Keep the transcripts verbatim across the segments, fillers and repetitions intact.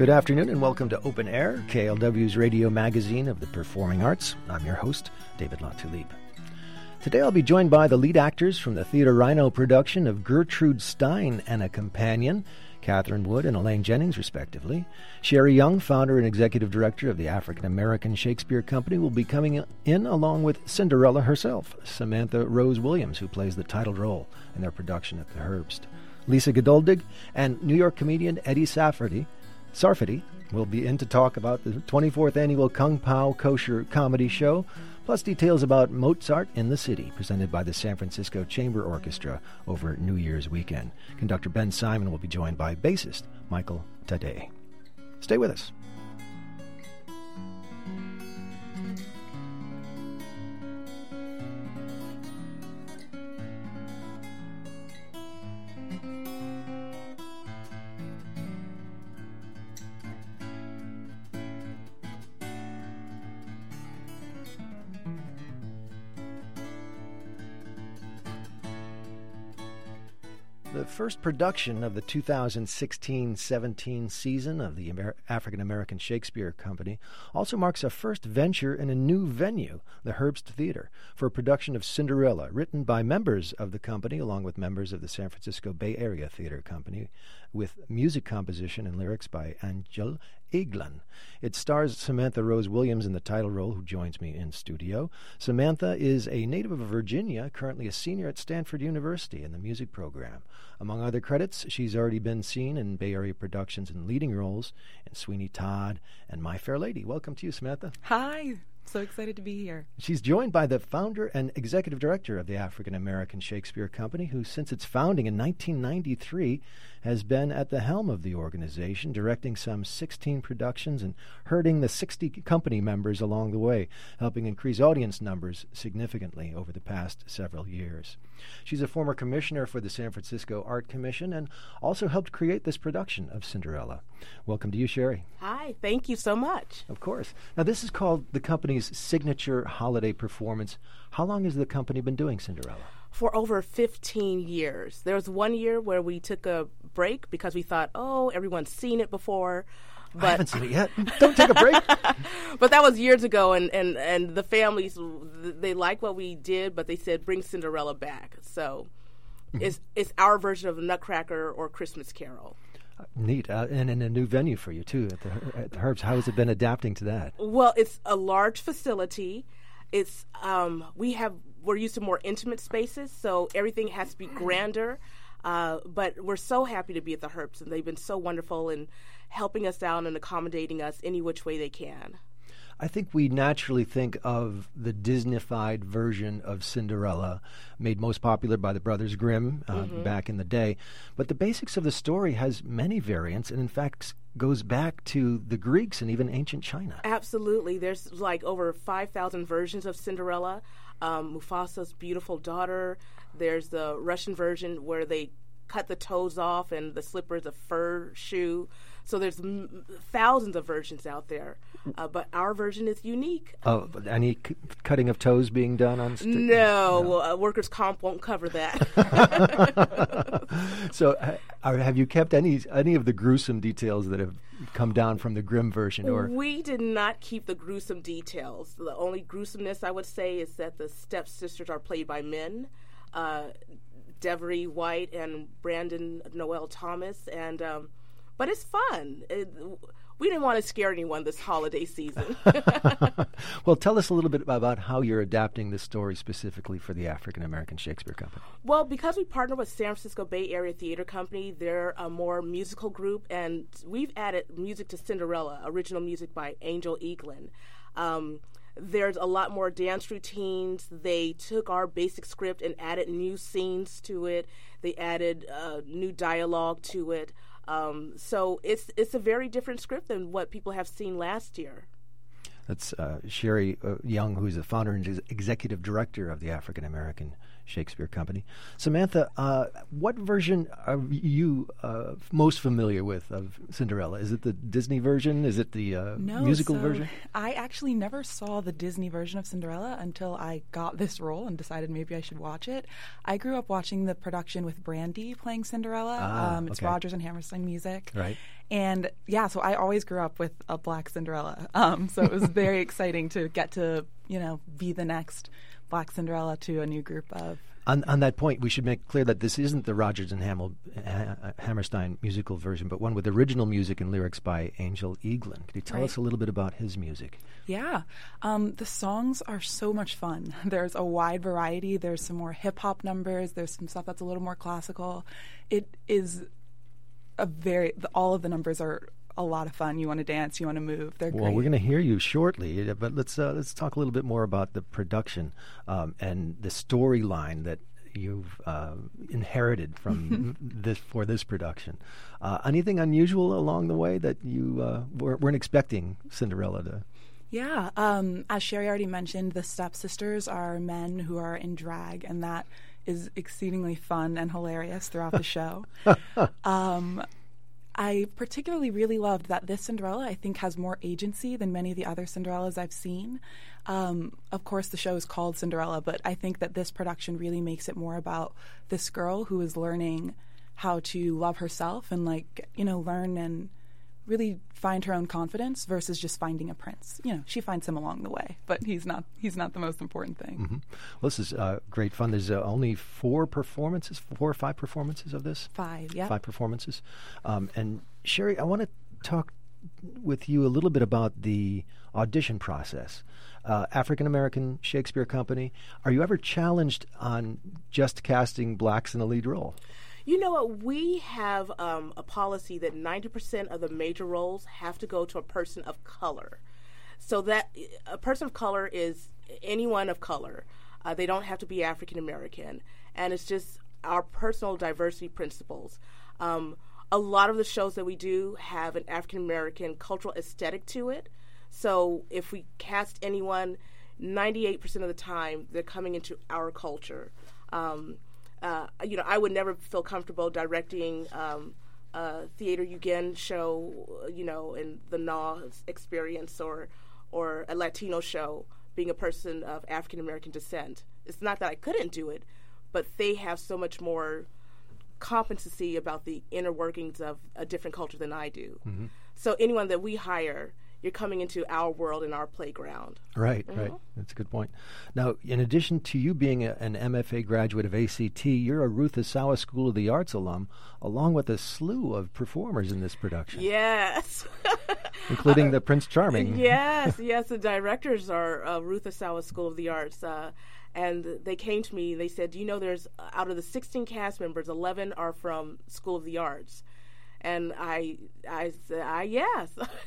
Good afternoon and welcome to Open Air, K L W's radio magazine of the performing arts. I'm your host, David Latulippe. Today I'll be joined by the lead actors from the Theatre Rhino production of Gertrude Stein and a Companion, Catherine Wood and Elaine Jennings, respectively. Sherry Young, founder and executive director of the African American Shakespeare Company, will be coming in along with Cinderella herself, Samantha Rose Williams, who plays the title role in their production at the Herbst. Lisa Geduldig and New York comedian Eddie Safferty, Sarfati will be in to talk about the twenty-fourth annual Kung Pao Kosher Comedy Show, plus details about Mozart in the City, presented by the San Francisco Chamber Orchestra over New Year's weekend. Conductor Ben Simon will be joined by bassist Michael Tadei. Stay with us. The first production of the two thousand sixteen seventeen season of the Amer- African American Shakespeare Company also marks a first venture in a new venue, the Herbst Theater, for a production of Cinderella, written by members of the company along with members of the San Francisco Bay Area Theater Company, with music composition and lyrics by Angel Eglan. It stars Samantha Rose Williams in the title role, who joins me in studio. Samantha is a native of Virginia, currently a senior at Stanford University in the music program. Among other credits, she's already been seen in Bay Area productions in leading roles in Sweeney Todd and My Fair Lady. Welcome to you, Samantha. Hi. So excited to be here. She's joined by the founder and executive director of the African American Shakespeare Company, who since its founding in nineteen ninety-three has been at the helm of the organization, directing some sixteen productions and herding the sixty company members along the way, helping increase audience numbers significantly over the past several years. She's a former commissioner for the San Francisco Art Commission and also helped create this production of Cinderella. Welcome to you, Sherry. Hi, thank you so much. Of course. Now, this is called the company's signature holiday performance. How long has the company been doing Cinderella? For over fifteen years. There was one year where we took a break because we thought, oh, everyone's seen it before. But I haven't seen it yet. Don't take a break. But that was years ago, and, and, and the families, they liked what we did, but they said, bring Cinderella back. So mm-hmm. it's it's our version of Nutcracker or Christmas Carol. Uh, neat. Uh, and in a new venue for you, too, at the, at the Herbst. How has it been adapting to that? Well, it's a large facility. It's um, we have we're used to more intimate spaces, so everything has to be grander. Uh, but we're so happy to be at the Herbst, and they've been so wonderful in helping us out and accommodating us any which way they can. I think we naturally think of the Disney-fied version of Cinderella, made most popular by the Brothers Grimm uh, mm-hmm. back in the day. But the basics of the story has many variants, and in fact goes back to the Greeks and even ancient China. Absolutely. There's like over five thousand versions of Cinderella. Um, Mufasa's beautiful daughter. There's the Russian version where they cut the toes off and the slipper is a fur shoe. So there's m- thousands of versions out there, uh, but our version is unique. Oh, but any c- cutting of toes being done on? St- no, no. Uh, workers' comp won't cover that. So, uh, are, have you kept any any of the gruesome details that have come down from the Grimm version? Or we did not keep the gruesome details. The only gruesomeness I would say is that the stepsisters are played by men. Uh, Devery White and Brandon Noel Thomas, and um, but it's fun. It, we didn't want to scare anyone this holiday season. Well, tell us a little bit about how you're adapting this story specifically for the African American Shakespeare Company. Well, because we partner with San Francisco Bay Area Theater Company, they're a more musical group, and we've added music to Cinderella, original music by Angel Eglan. Um, There's a lot more dance routines. They took our basic script and added new scenes to it. They added uh, new dialogue to it. Um, so it's it's a very different script than what people have seen last year. That's uh, Sherry uh, Young, who's the founder and ex- executive director of the African American Shakespeare Company. Samantha, uh, what version are you uh, most familiar with of Cinderella? Is it the Disney version? Is it the uh, no, musical so version? I actually never saw the Disney version of Cinderella until I got this role and decided maybe I should watch it. I grew up watching the production with Brandy playing Cinderella. Ah, um, it's okay. Rodgers and Hammerstein music. Right. And yeah, so I always grew up with a black Cinderella. Um, so it was very exciting to get to, you know, be the next Black Cinderella to a new group of. On, on that point, we should make clear that this isn't the Rodgers and Hamel, ha- Hammerstein musical version, but one with original music and lyrics by Angel Eaglin. Could you tell Right. us a little bit about his music? Yeah. Um, the songs are so much fun. There's a wide variety. There's some more hip-hop numbers. There's some stuff that's a little more classical. It is a very, the, all of the numbers are a lot of fun. You want to dance, you want to move. They're Well, great. we're going to hear you shortly, uh, but let's uh, let's talk a little bit more about the production um, and the storyline that you've uh, inherited from this for this production. Uh, anything unusual along the way that you uh, were, weren't expecting Cinderella to? Yeah, um, as Sherry already mentioned, the stepsisters are men who are in drag, and that is exceedingly fun and hilarious throughout the show. um, I particularly really loved that this Cinderella, I think, has more agency than many of the other Cinderellas I've seen. Um, of course, the show is called Cinderella, but I think that this production really makes it more about this girl who is learning how to love herself and, like, you know, learn and really find her own confidence versus just finding a prince. You know, she finds him along the way, but he's not he's not the most important thing. Mm-hmm. Well, this is uh, great fun. There's uh, only four performances, four or five performances of this? Five, yeah. Five performances. Um, and Sherry, I want to talk with you a little bit about the audition process. Uh, African American Shakespeare Company, are you ever challenged on just casting blacks in a lead role? You know what? We have um, a policy that ninety percent of the major roles have to go to a person of color. So that a person of color is anyone of color. Uh, they don't have to be African American. And it's just our personal diversity principles. Um, a lot of the shows that we do have an African American cultural aesthetic to it. So if we cast anyone, ninety-eight percent of the time, they're coming into our culture. Um, Uh, you know, I would never feel comfortable directing um, a Theater Again show, you know, in the N A W experience or or a Latino show being a person of African American descent. It's not that I couldn't do it, but they have so much more competency about the inner workings of a different culture than I do. Mm-hmm. So anyone that we hire, you're coming into our world and our playground. Right, Mm-hmm. right. That's a good point. Now, in addition to you being a, an M F A graduate of A C T, you're a Ruth Asawa School of the Arts alum, along with a slew of performers in this production. Yes. Including uh, the Prince Charming. Yes, yes. The directors are uh, Ruth Asawa School of the Arts. Uh, and they came to me, they said, you know, there's, uh, out of the sixteen cast members, eleven are from School of the Arts. And I, I said, I yes.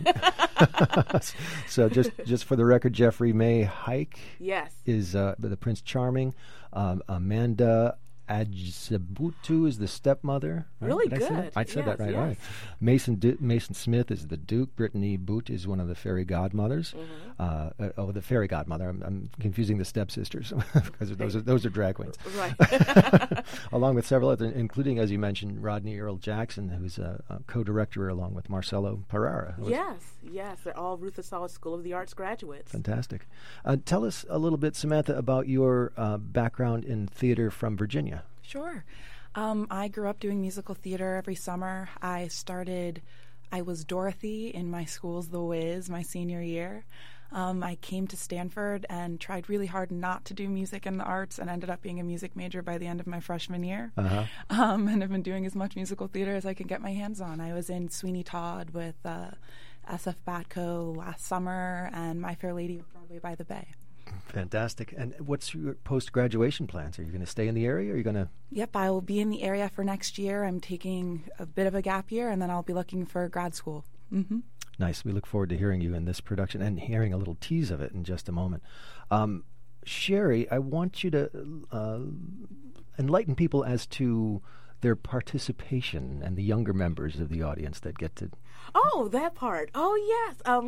So just just for the record, Jeffrey May Hike yes. is uh, the Prince Charming. Um, Amanda Adjabutu is the stepmother. Right? Really Did I say good. that? I said Yes, that right. yes. All right. Mason Du- Mason Smith is the Duke. Brittany Boot is one of the fairy godmothers. Mm-hmm. Uh, uh, oh, the fairy godmother. I'm, I'm confusing the stepsisters because those are those are drag queens. Right. Along with several others, including, as you mentioned, Rodney Earl Jackson, who's a, a co-director along with Marcelo Pereira. Yes, yes. They're all Ruth Asawa School of the Arts graduates. Fantastic. Uh, tell us a little bit, Samantha, about your uh, background in theater from Virginia. Sure. Um, I grew up doing musical theater every summer. I started, I was Dorothy in my school's The Wiz my senior year. Um, I came to Stanford and tried really hard not to do music and the arts and ended up being a music major by the end of my freshman year. Uh-huh. Um, and I've been doing as much musical theater as I can get my hands on. I was in Sweeney Todd with uh, S F Batco last summer and My Fair Lady with Broadway by the Bay. Fantastic. And what's your post-graduation plans? Are you going to stay in the area? Or are you going to? Yep, I will be in the area for next year. I'm taking a bit of a gap year, and then I'll be looking for grad school. Mm-hmm. Nice. We look forward to hearing you in this production and hearing a little tease of it in just a moment. Um, Sherry, I want you to uh, enlighten people as to their participation and the younger members of the audience that get to. Oh, that part. Oh, yes. Um,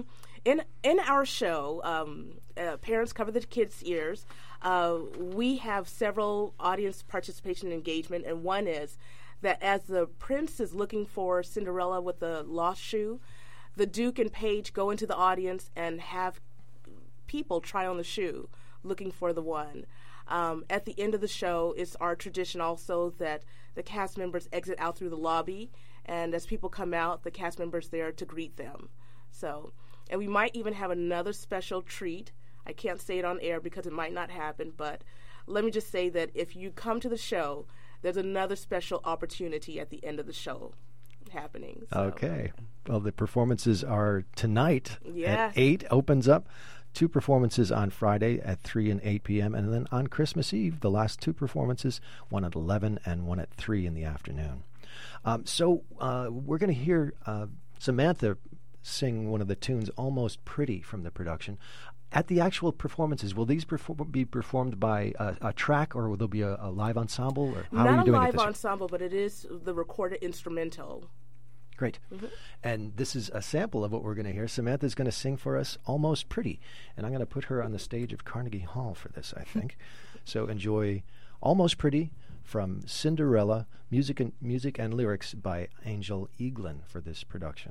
in in our show, um, uh, Parents Cover the Kids' Ears, uh, we have several audience participation and engagement, and one is that as the prince is looking for Cinderella with the lost shoe, the Duke and Page go into the audience and have people try on the shoe, looking for the one. Um, at the end of the show, it's our tradition also that the cast members exit out through the lobby, and as people come out, the cast members there to greet them. So, and we might even have another special treat. I can't say it on air because it might not happen, but let me just say that if you come to the show, there's another special opportunity at the end of the show happening. So. Okay. Well, the performances are tonight Yes. at eight, opens up. Two performances on Friday at three and eight p.m. And then on Christmas Eve, the last two performances, one at eleven and one at three in the afternoon. Um, so uh, we're going to hear uh, Samantha sing one of the tunes, Almost Pretty, from the production. At the actual performances, will these perform- be performed by a, a track, or will there be a, a live ensemble? Or how Not are you a doing it live this year? ensemble, but it is the recorded instrumental. Great. Mm-hmm. And this is a sample of what we're going to hear. Samantha's going to sing for us Almost Pretty. And I'm going to put her on the stage of Carnegie Hall for this, I think. So enjoy Almost Pretty from Cinderella, music and, music and lyrics by Angel Eaglin for this production.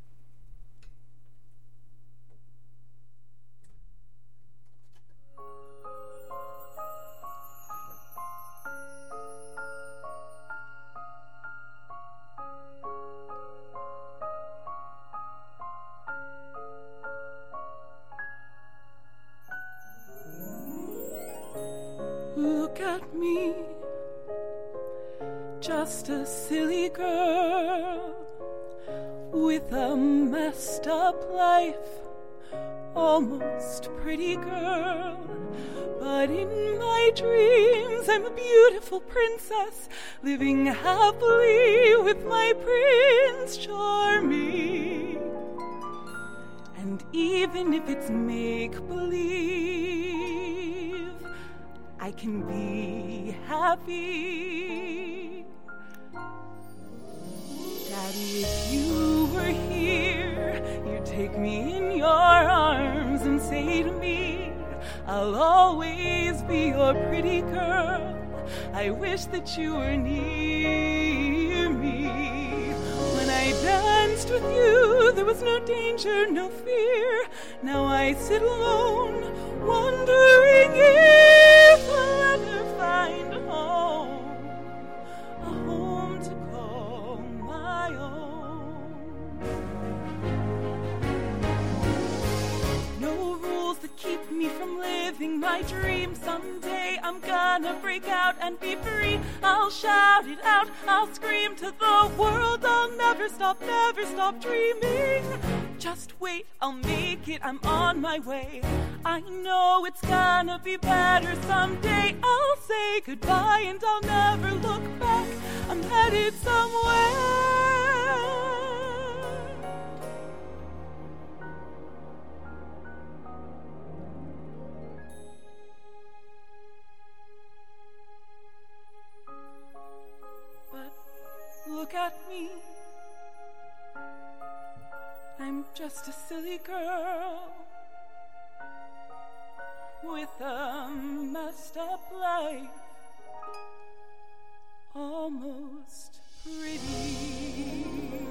Look at me, just a silly girl with a messed up life, almost pretty girl. But in my dreams I'm a beautiful princess, living happily with my Prince Charming. And even if it's make-believe, I can be happy. Daddy, if you were here, you'd take me in your arms and say to me, I'll always be your pretty girl. I wish that you were near me. When I danced with you, there was no danger, no fear. Now I sit alone, wondering if I'll ever find a home, a home to call my own. No rules that keep me from living my dream. Someday I'm gonna break out and be free. I'll shout it out, I'll scream to the world. I'll never stop, never stop dreaming. Just wait, I'll make it, I'm on my way. I know it's gonna be better someday. I'll say goodbye and I'll never look back. I'm headed somewhere. But look at me, I'm just a silly girl with a messed up life, almost pretty.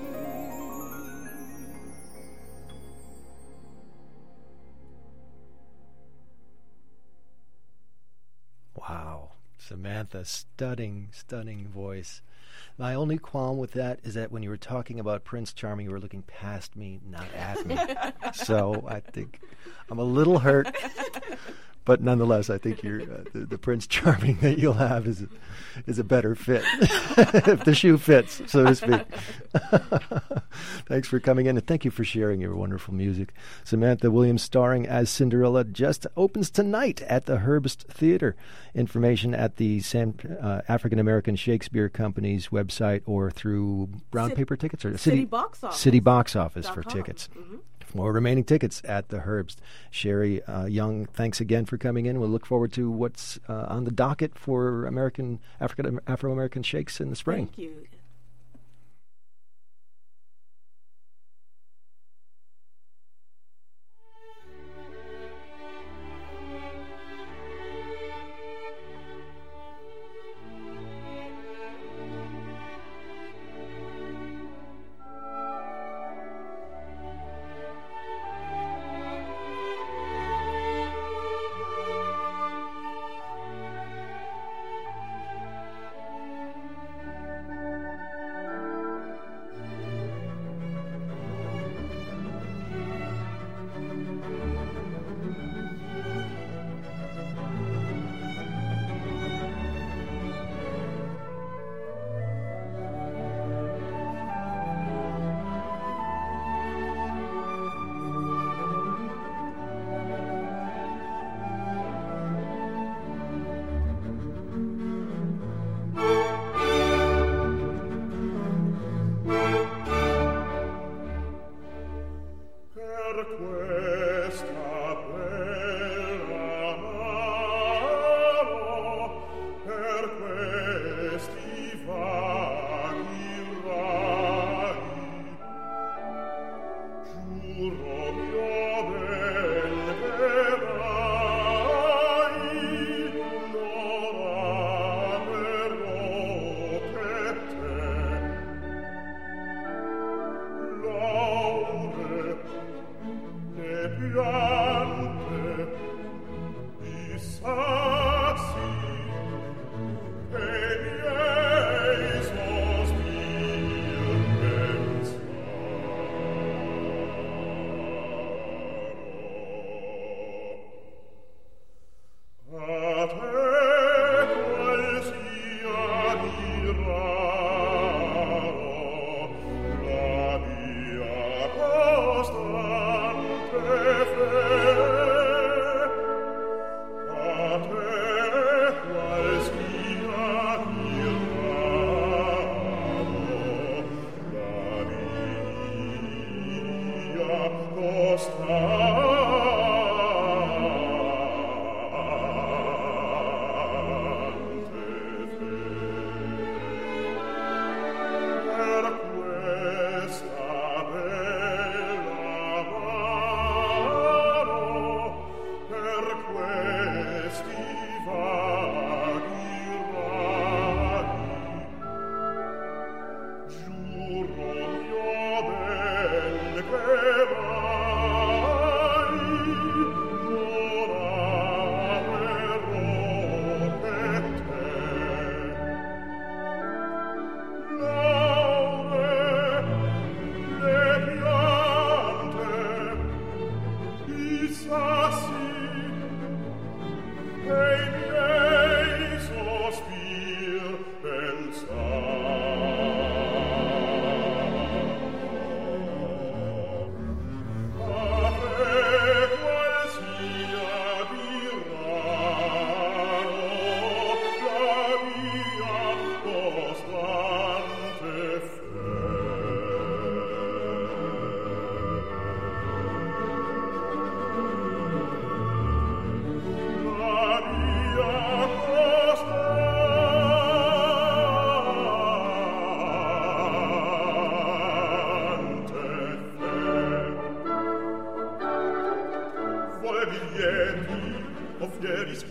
Wow. Samantha, stunning, stunning voice. My only qualm with that is that when you were talking about Prince Charming, you were looking past me, not at me. So I think I'm a little hurt. But nonetheless, I think you're, uh, the, the Prince Charming that you'll have is a, is a better fit, if the shoe fits, so to speak. Thanks for coming in, and thank you for sharing your wonderful music. Samantha Williams starring as Cinderella just opens tonight at the Herbst Theater. Information at the Sam, uh, African American Shakespeare Company's website or through Brown City, Paper Tickets or City Box Office. City Box Office for com. tickets. Mm-hmm. More remaining tickets at the Herbst. Sherry uh, Young, thanks again for coming in. We'll look forward to what's uh, on the docket for American African Afro-American Shakes in the spring. Thank you.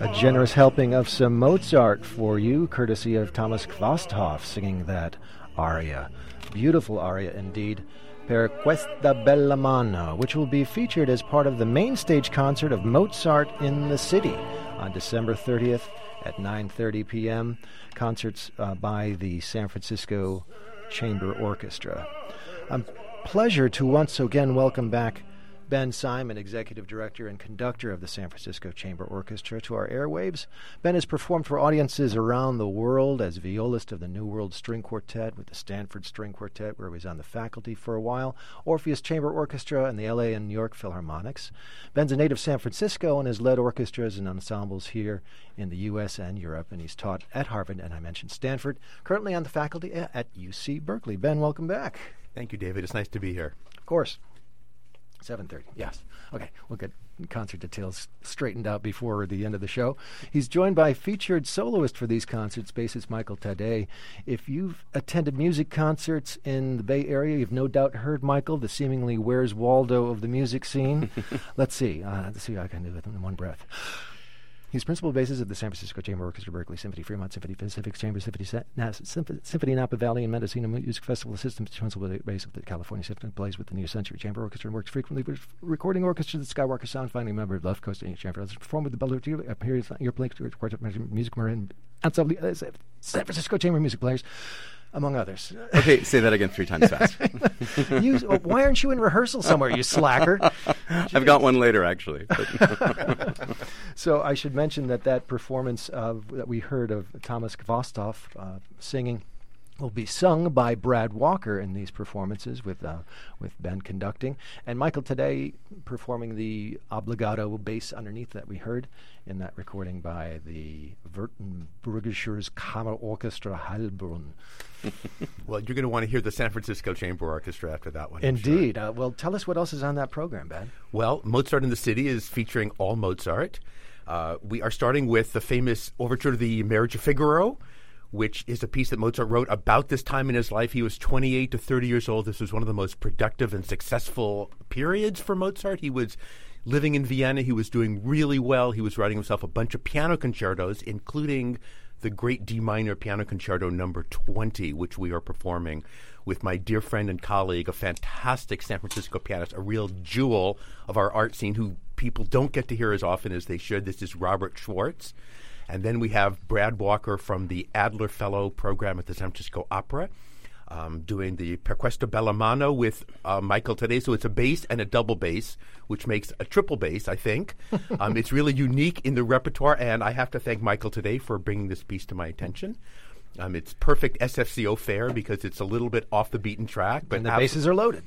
A generous helping of some Mozart for you, courtesy of Thomas Kvasthoff singing that aria. Beautiful aria indeed. Per questa bella mano, which will be featured as part of the main stage concert of Mozart in the City on December thirtieth at nine thirty p.m. Concerts uh, by the San Francisco Chamber Orchestra. A pleasure to once again welcome back Ben Simon, Executive Director and Conductor of the San Francisco Chamber Orchestra, to our airwaves. Ben has performed for audiences around the world as violist of the New World String Quartet with the Stanford String Quartet, where he was on the faculty for a while, Orpheus Chamber Orchestra, and the L A and New York Philharmonics. Ben's a native San Francisco and has led orchestras and ensembles here in the U S and Europe, and he's taught at Harvard, and I mentioned Stanford, currently on the faculty at U C Berkeley. Ben, welcome back. Thank you, David. It's nice to be here. Of course. seven thirty, yes. Okay, we'll get concert details straightened out before the end of the show. He's joined by featured soloist for these concerts, bassist Michael Tadei. If you've attended music concerts in the Bay Area, you've no doubt heard Michael, the seemingly Where's Waldo of the music scene. Let's see. Uh, let's see how I can do it in one breath. He's principal bassist of the San Francisco Chamber Orchestra, Berkeley Symphony, Fremont Symphony, Pacific Chamber Symphony, Sa- Nas- Symph- Symphony Napa Valley, and Mendocino Music Festival Systems, principal bass of the California Symphony, plays with the New Century Chamber Orchestra, and works frequently with recording orchestra, the Skywalker Sound, finally a member of Left Coast Chamber. Has performed with the Bellevue Period, your playing Quartet Music Marin, Ensemble, uh, San Francisco Chamber Music Players, among others. Okay, say that again three times fast. you, oh, why aren't you in rehearsal somewhere, you slacker? I've got one later, actually. So I should mention that that performance of, that we heard of Thomas Kvasthoff uh, singing will be sung by Brad Walker in these performances with uh, with Ben conducting, and Michael today performing the obligato bass underneath that we heard in that recording by the Württembergisches Kammerorchester Heilbronn. Well, you're going to want to hear the San Francisco Chamber Orchestra after that one. Indeed. Sure. Uh, well, tell us what else is on that program, Ben. Well, Mozart in the City is featuring all Mozart. Uh, we are starting with the famous overture to the Marriage of Figaro, which is a piece that Mozart wrote about this time in his life. He was twenty-eight to thirty years old. This was one of the most productive and successful periods for Mozart. He was living in Vienna. He was doing really well. He was writing himself a bunch of piano concertos, including the great D minor piano concerto number twenty, which we are performing with my dear friend and colleague, a fantastic San Francisco pianist, a real jewel of our art scene who people don't get to hear as often as they should. This is Robert Schwartz. And then we have Brad Walker from the Adler Fellow program at the San Francisco Opera, um, doing the Per questa bella mano with uh, Michael today. So it's a bass and a double bass, which makes a triple bass, I think. um, it's really unique in the repertoire, and I have to thank Michael today for bringing this piece to my attention. Um, it's perfect S F C O fare because it's a little bit off the beaten track. But and the bases are loaded.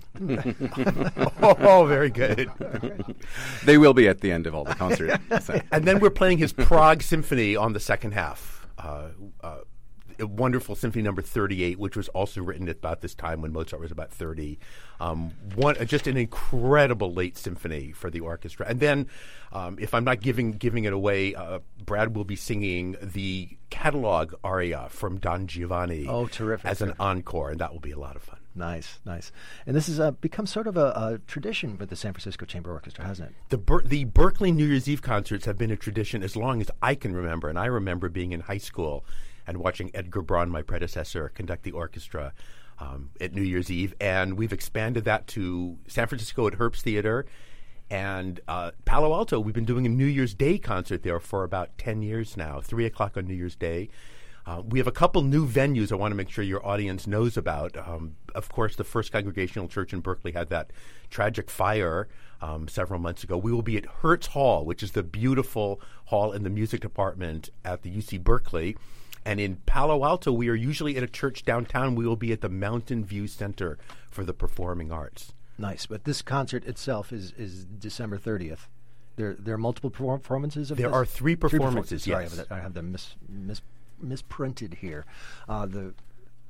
oh, oh, very good. They will be at the end of all the concert. So. And then we're playing his Prague Symphony on the second half. Uh, uh, a wonderful Symphony Number thirty-eight, which was also written at about this time when Mozart was about thirty. Um, one, uh, just an incredible late symphony for the orchestra. And then, um, if I'm not giving giving it away, uh, Brad will be singing the catalog aria from Don Giovanni. Oh, terrific! As an encore, and that will be a lot of fun. Nice, nice. And this has uh, become sort of a, a tradition with the San Francisco Chamber Orchestra, hasn't it? The Ber- the Berkeley New Year's Eve concerts have been a tradition as long as I can remember, and I remember being in high school and watching Edgar Braun, my predecessor, conduct the orchestra um, at New Year's Eve. And we've expanded that to San Francisco at Herbst Theater and uh, Palo Alto. We've been doing a New Year's Day concert there for about ten years now, three o'clock on New Year's Day. Uh, we have a couple new venues I want to make sure your audience knows about. Um, of course, the First Congregational Church in Berkeley had that tragic fire um, several months ago. We will be at Hertz Hall, which is the beautiful hall in the music department at the U C Berkeley. And in Palo Alto, we are usually at a church downtown. We will be at the Mountain View Center for the Performing Arts. Nice. But this concert itself is, is December thirtieth. There there are multiple performances of there this? There are three performances, three performances. yes. Sorry, I have them mis, mis, misprinted here. Uh, the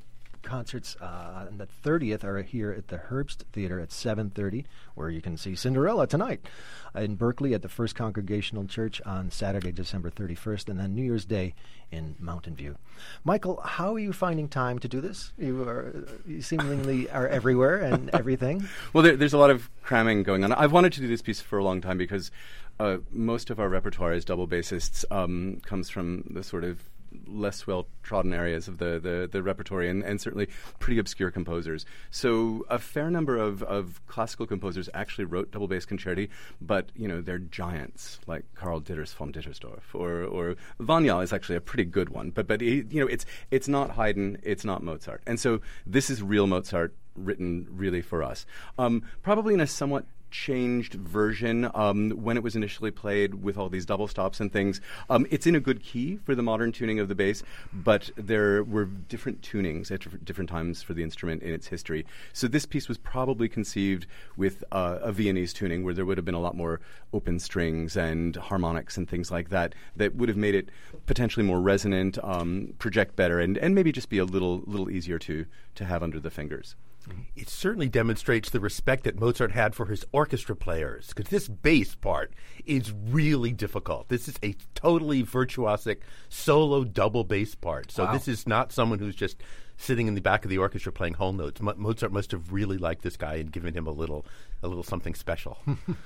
concerts uh, on the thirtieth are here at the Herbst Theater at seven thirty, where you can see Cinderella tonight. In Berkeley at the First Congregational Church on Saturday, December thirty-first, and then New Year's Day in Mountain View. Michael, how are you finding time to do this? You are you seemingly are everywhere and everything. Well, there, there's a lot of cramming going on. I've wanted to do this piece for a long time because uh, most of our repertoire as double bassists um, comes from the sort of less well-trodden areas of the, the, the repertory and, and certainly pretty obscure composers. So a fair number of, of classical composers actually wrote double bass concerti, but, you know, they're giants like Karl Ditters von Dittersdorf or, or Vanyal is actually a pretty good one. But, but he, you know, it's, it's not Haydn, it's not Mozart. And so this is real Mozart written really for us. Um, probably in a somewhat changed version um, when it was initially played with all these double stops and things. Um, it's in a good key for the modern tuning of the bass, but there were different tunings at diff- different times for the instrument in its history. So this piece was probably conceived with uh, a Viennese tuning where there would have been a lot more open strings and harmonics and things like that that would have made it potentially more resonant, um, project better, and, and maybe just be a little little easier to to have under the fingers. It certainly demonstrates the respect that Mozart had for his orchestra players, because this bass part is really difficult. This is a totally virtuosic solo double bass part. So Wow. This is not someone who's just sitting in the back of the orchestra playing whole notes. Mo- Mozart must have really liked this guy and given him a little, a little something special.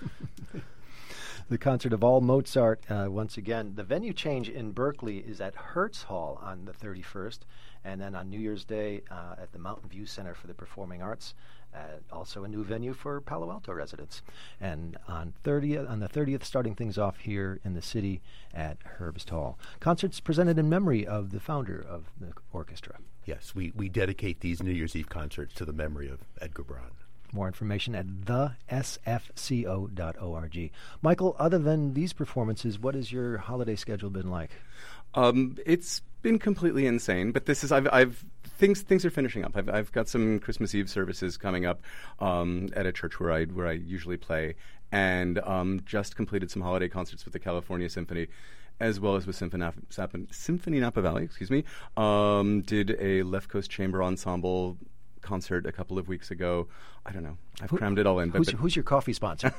The concert of all Mozart, uh, once again. The venue change in Berkeley is at Hertz Hall on the thirty-first, and then on New Year's Day uh, at the Mountain View Center for the Performing Arts, uh, also a new venue for Palo Alto residents. And on thirtieth, on the thirtieth, starting things off here in the city at Herbst Hall. Concerts presented in memory of the founder of the orchestra. Yes, we, we dedicate these New Year's Eve concerts to the memory of Edgar Braun. More information at the s f c o dot org. Michael, other than these performances, what has your holiday schedule been like? Um, it's been completely insane, but this is I've, I've things things are finishing up. I've I've got some Christmas Eve services coming up um, at a church where I where I usually play, and um, just completed some holiday concerts with the California Symphony, as well as with Symphony Napa, Symphony Napa Valley. Excuse me. Um, did a Left Coast Chamber Ensemble concert a couple of weeks ago. I don't know. I've Who, crammed it all in. But, who's, but who's your coffee sponsor?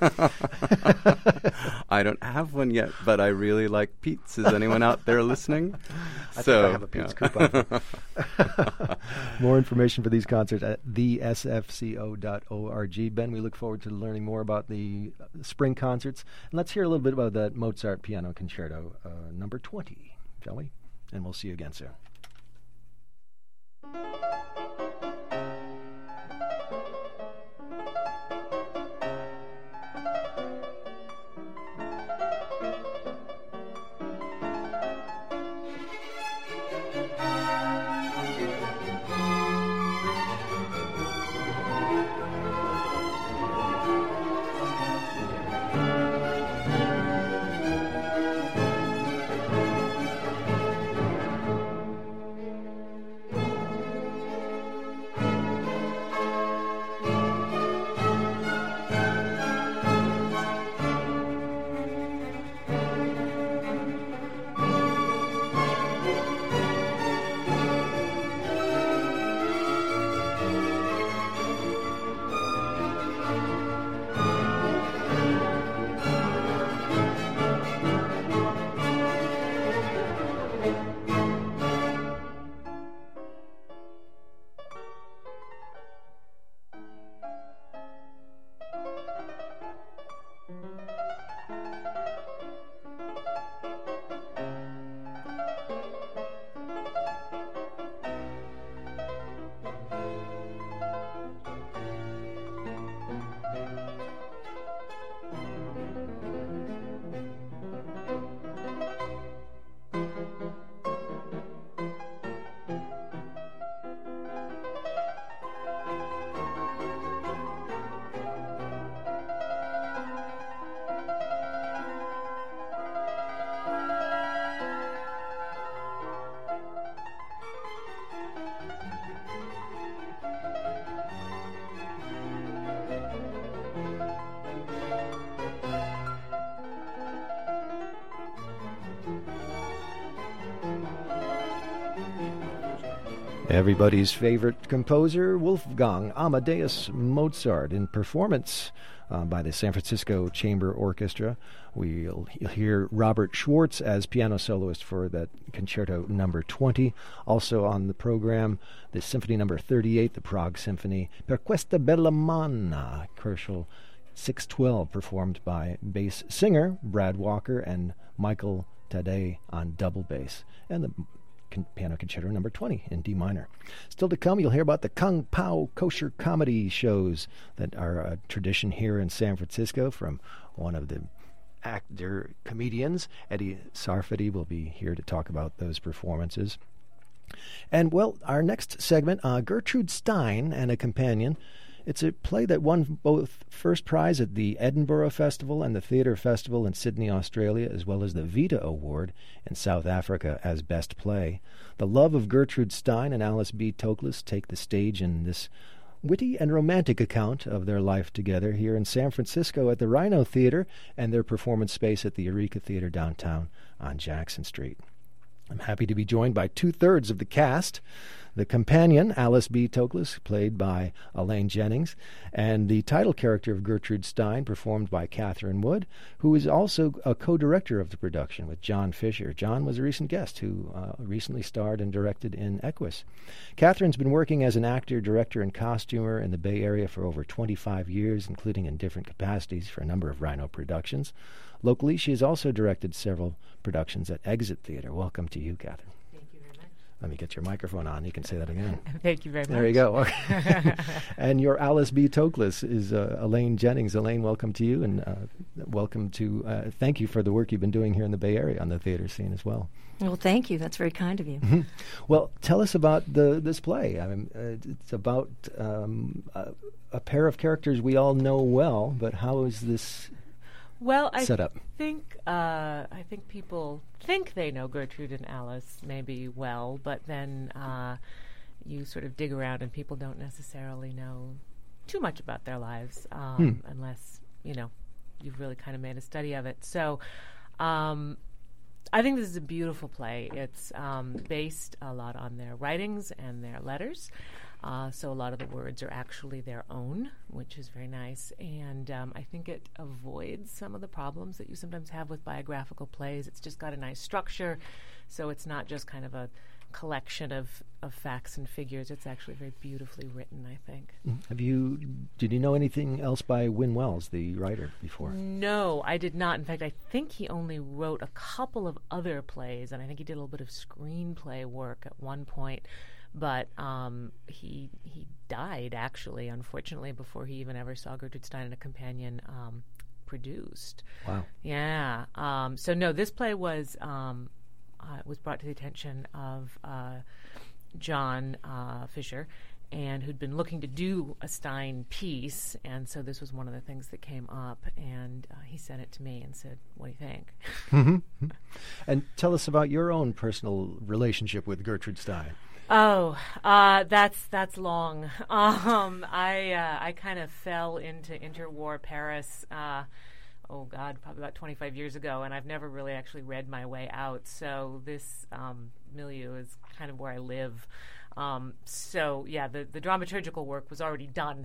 I don't have one yet, but I really like Pete's. Is anyone out there listening? I so, think I have a Pete's yeah. coupon. More information for these concerts at the s f c o dot org. Ben, we look forward to learning more about the uh, spring concerts. And let's hear a little bit about that Mozart Piano Concerto uh, number twenty, shall we? And we'll see you again soon. Everybody's favorite composer, Wolfgang Amadeus Mozart, in performance uh, by the San Francisco Chamber Orchestra. We'll hear Robert Schwartz as piano soloist for that concerto number twenty. Also on the program, the Symphony number thirty-eight, the Prague Symphony, Per questa bella manna, Koelsch six twelve, performed by bass singer Brad Walker and Michael Tadei on double bass, and the Con- Piano Concerto number twenty in D minor. Still to come, you'll hear about the Kung Pao kosher comedy shows that are a tradition here in San Francisco from one of the actor comedians. Eddie Sarfati will be here to talk about those performances. And, well, our next segment, uh, Gertrude Stein and a Companion. It's a play that won both first prize at the Edinburgh Festival and the Theatre Festival in Sydney, Australia, as well as the Vita Award in South Africa as Best Play. The love of Gertrude Stein and Alice B. Toklas take the stage in this witty and romantic account of their life together here in San Francisco at the Rhino Theatre and their performance space at the Eureka Theatre downtown on Jackson Street. I'm happy to be joined by two-thirds of the cast. The companion, Alice B. Toklas, played by Elaine Jennings, and the title character of Gertrude Stein, performed by Catherine Wood, who is also a co-director of the production with John Fisher. John was a recent guest who uh, recently starred and directed in Equus. Catherine's been working as an actor, director, and costumer in the Bay Area for over twenty-five years, including in different capacities for a number of Rhino productions. Locally, she has also directed several productions at Exit Theatre. Welcome to you, Catherine. Thank you very much. Let me get your microphone on. You can say that again. Thank you very much. There you go. And your Alice B. Toklas is uh, Elaine Jennings. Elaine, welcome to you, and uh, welcome to, uh, thank you for the work you've been doing here in the Bay Area on the theater scene as well. Well, thank you. That's very kind of you. Mm-hmm. Well, tell us about the this play. I mean, uh, it's about um, a, a pair of characters we all know well, but how is this Well, I set up? think uh, I think people think they know Gertrude and Alice maybe well, but then uh, you sort of dig around and people don't necessarily know too much about their lives um, Hmm. unless, you know, you've really kind of made a study of it. So um, I think this is a beautiful play. It's um, based a lot on their writings and their letters. Uh, so a lot of the words are actually their own, which is very nice. And um, I think it avoids some of the problems that you sometimes have with biographical plays. It's just got a nice structure, so it's not just kind of a collection of, of facts and figures. It's actually very beautifully written, I think. Have you, did you know anything else by Win Wells, the writer, before? No, I did not. In fact, I think he only wrote a couple of other plays, and I think he did a little bit of screenplay work at one point. But um, he he died, actually, unfortunately, before he even ever saw Gertrude Stein and a Companion um, produced. Wow. Yeah. Um, so, no, this play was um, uh, was brought to the attention of uh, John uh, Fisher, and who'd been looking to do a Stein piece. And so this was one of the things that came up. And uh, he sent it to me and said, what do you think? Mm-hmm. And tell us about your own personal relationship with Gertrude Stein. Oh, uh, that's that's long. Um, I uh, I kind of fell into interwar Paris. Uh, oh God, probably about twenty-five years ago, and I've never really actually read my way out. So this um, milieu is kind of where I live. Um, so yeah, the, the dramaturgical work was already done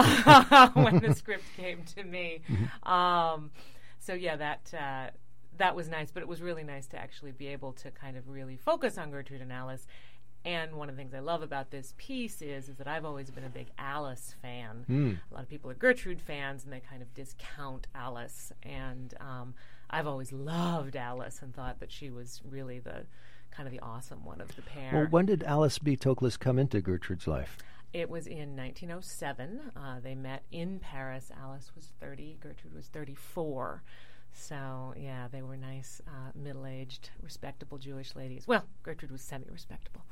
when the script came to me. Mm-hmm. Um, so yeah, that. Uh, that was nice, but it was really nice to actually be able to kind of really focus on Gertrude and Alice. And one of the things I love about this piece is, is that I've always been a big Alice fan. Mm. A lot of people are Gertrude fans, and they kind of discount Alice. And um, I've always loved Alice and thought that she was really the kind of the awesome one of the pair. Well, when did Alice B. Toklas come into Gertrude's life? It was in nineteen oh seven. Uh, they met in Paris. Alice was thirty. Gertrude was thirty-four. So, yeah, they were nice, uh, middle-aged, respectable Jewish ladies. Well, Gertrude was semi-respectable.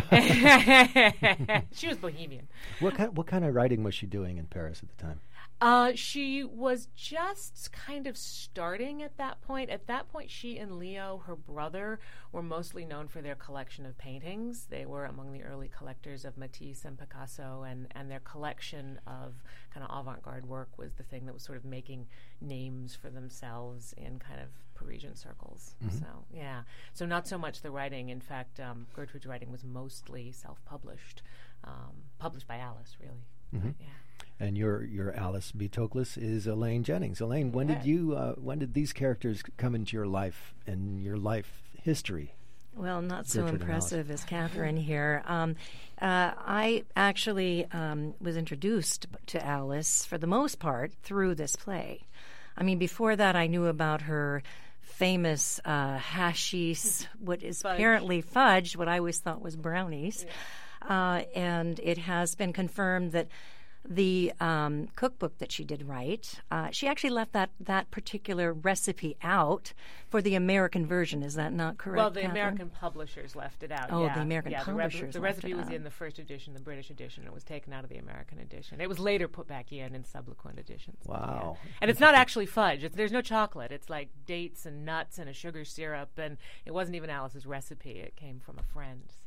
She was bohemian. What kind, what kind of writing was she doing in Paris at the time? Uh, she was just kind of starting at that point. At that point, she and Leo, her brother, were mostly known for their collection of paintings. They were among the early collectors of Matisse and Picasso, and, and their collection of kind of avant-garde work was the thing that was sort of making names for themselves in kind of Parisian circles. Mm-hmm. So, yeah. So not so much the writing. In fact, um, Gertrude's writing was mostly self-published, um, published by Alice, really. Mm-hmm. But, yeah. And your your Alice B. Toklas is Elaine Jennings. Elaine, when Yeah. did you uh, when did these characters come into your life and your life history? Well, not so Gertrude and impressive as Catherine here. Um, uh, I actually um, was introduced to Alice, for the most part, through this play. I mean, before that, I knew about her famous uh, hashish, what is Fudge. apparently fudge, what I always thought was brownies. Uh, and it has been confirmed that the um, cookbook that she did write, uh, she actually left that, that particular recipe out for the American version. Is that not correct, Well, the Catherine? American publishers left it out. Oh, yeah. the American yeah, publishers The, left recipe it was out. in the first edition, the British edition. It was taken out of the American edition. It was later put back in in subsequent editions. Wow. Yeah. And it's not actually fudge. It's, there's no chocolate. It's like dates and nuts and a sugar syrup. And it wasn't even Alice's recipe. It came from a friend. So.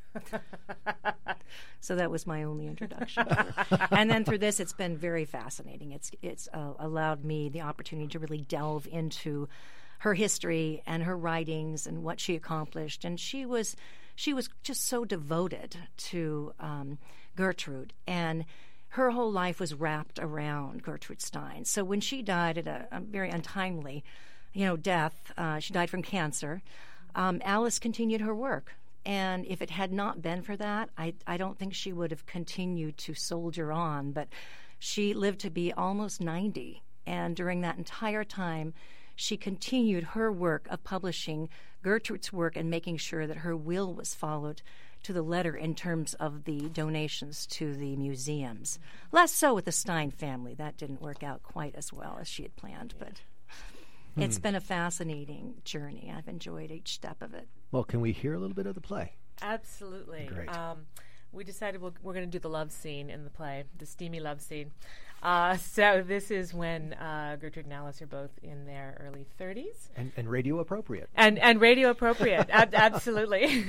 So that was my only introduction. And then through this, it's been very fascinating. It's it's uh, allowed me the opportunity to really delve into her history and her writings and what she accomplished. And she was she was just so devoted to um, Gertrude, and her whole life was wrapped around Gertrude Stein. So when she died at a, a very untimely, you know, death, uh, she died from cancer. Um, Alice continued her work. And if it had not been for that, I, I don't think she would have continued to soldier on. But she lived to be almost ninety. And during that entire time, she continued her work of publishing Gertrude's work and making sure that her will was followed to the letter in terms of the donations to the museums. Less so with the Stein family. That didn't work out quite as well as she had planned. But it's been a fascinating journey. I've enjoyed each step of it. Well, can we hear a little bit of the play? Absolutely. Great. Um, we decided we'll, we're going to do the love scene in the play, the steamy love scene. Uh, so this is when uh, Gertrude and Alice are both in their early thirties. And, and radio appropriate. And and radio appropriate, Ab- absolutely.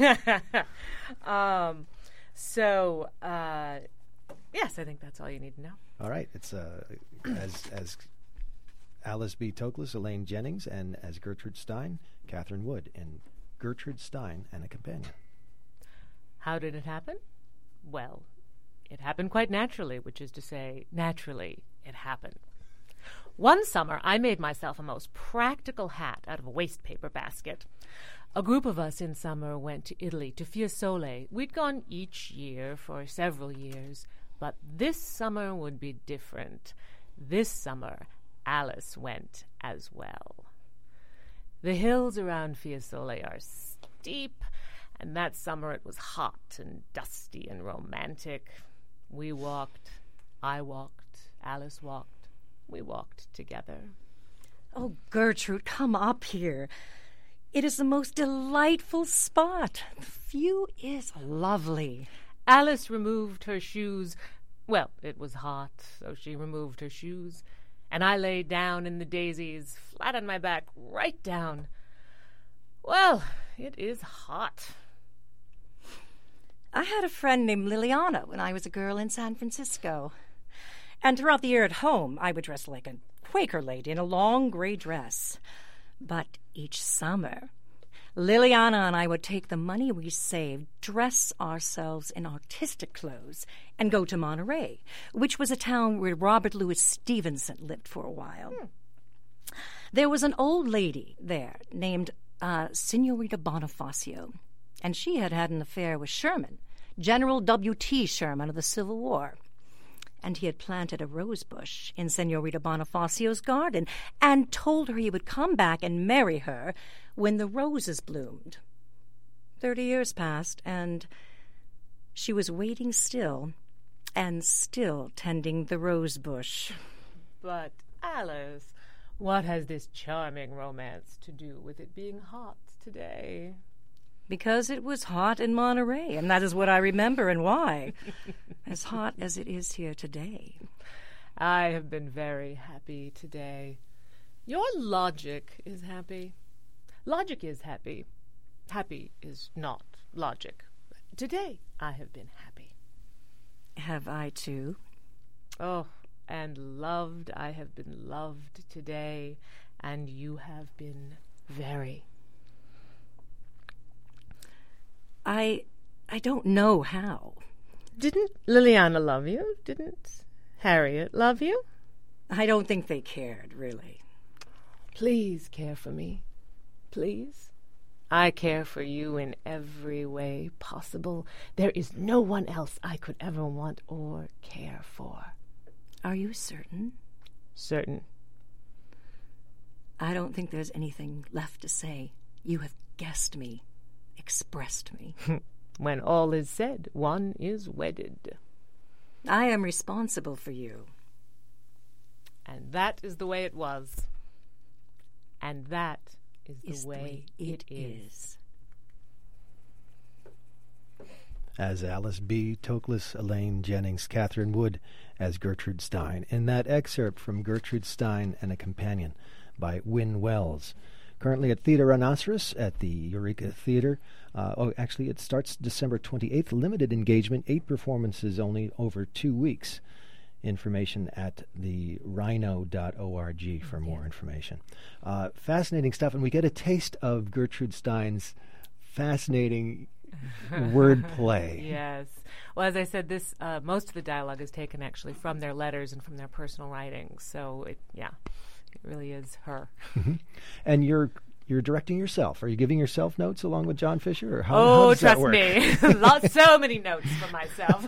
um, so, uh, yes, I think that's all you need to know. All right. It's uh, as as Alice B. Toklas, Elaine Jennings, and as Gertrude Stein, Catherine Wood in Gertrude Stein and a Companion. How did it happen? Well, it happened quite naturally, which is to say, naturally, it happened. One summer, I made myself a most practical hat out of a waste paper basket. A group of us in summer went to Italy, to Fiesole. We'd gone each year for several years, but this summer would be different. This summer, Alice went as well. The hills around Fiesole are steep, and that summer it was hot and dusty and romantic. We walked, I walked, Alice walked. We walked together. Oh, Gertrude, come up here. It is the most delightful spot. The view is lovely. Alice removed her shoes. Well, it was hot, so she removed her shoes. And I lay down in the daisies, flat on my back, right down. Well, it is hot. I had a friend named Liliana when I was a girl in San Francisco. And throughout the year at home, I would dress like a Quaker lady in a long gray dress. But each summer, Liliana and I would take the money we saved, dress ourselves in artistic clothes, and go to Monterey, which was a town where Robert Louis Stevenson lived for a while. Hmm. There was an old lady there named uh, Senorita Bonifacio, and she had had an affair with Sherman, General W T Sherman of the Civil War. And he had planted a rose bush in Senorita Bonifacio's garden and told her he would come back and marry her when the roses bloomed. Thirty years passed, and she was waiting still and still tending the rose bush. But, Alice, what has this charming romance to do with it being hot today? Because it was hot in Monterey, and that is what I remember and why. As hot as it is here today. I have been very happy today. Your logic is happy. Logic is happy. Happy is not logic. Today I have been happy. Have I too? Oh, and loved. I have been loved today, and you have been very. I I don't know how. Didn't Liliana love you? Didn't Harriet love you? I don't think they cared, really. Please care for me. Please. I care for you in every way possible. There is no one else I could ever want or care for. Are you certain? Certain. I don't think there's anything left to say. You have guessed me, expressed me. When all is said, one is wedded. I am responsible for you. And that is the way it was. And that is the, Is the way, way it it is. is. As Alice B. Toklas, Elaine Jennings, Catherine Wood as Gertrude Stein, in that excerpt from Gertrude Stein and a Companion by Wynne Wells. Currently at Theater Rhinoceros at the Eureka Theater. Uh, oh, actually, it starts December twenty-eighth. Limited engagement, eight performances only over two weeks. Information at the rhino dot org for more information. Uh, fascinating stuff, and we get a taste of Gertrude Stein's fascinating wordplay. Yes. Well, as I said, this uh, most of the dialogue is taken actually from their letters and from their personal writings. So, it, yeah, it really is her. Mm-hmm. And you're you're directing yourself. Are you giving yourself notes along with John Fisher? Or how, oh, how does that trust work? me, lots, so many notes for myself.